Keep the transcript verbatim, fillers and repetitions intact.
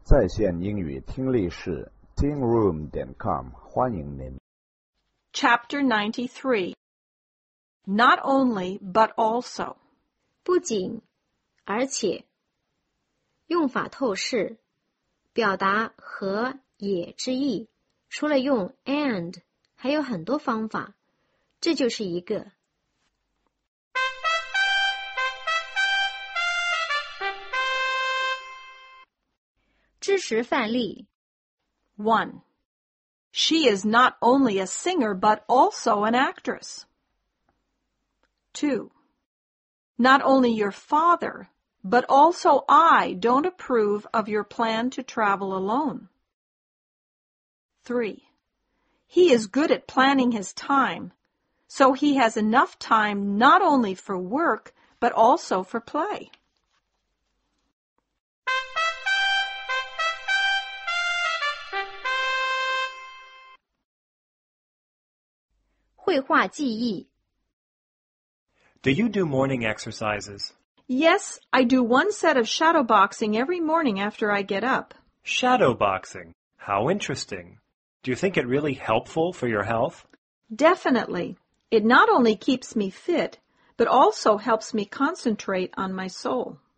在线英语听力室 ting room 点 com 欢迎您。 Chapter ninety-three. Not only, but also. 不仅，而且。用法透视，表达和也之意，除了用 and， 还有很多方法，这就是一个。知识范例 One. She is not only a singer, but also an actress. Two. Not only your father, but also I don't approve of your plan to travel alone. Three. He is good at planning his time, so he has enough time not only for work, but also for play. 绘画记忆 Do you do morning exercises? Yes, I do one set of shadow boxing every morning after I get up. Shadow boxing. How interesting. Do you think it really helpful for your health? Definitely. It not only keeps me fit, but also helps me concentrate on my soul.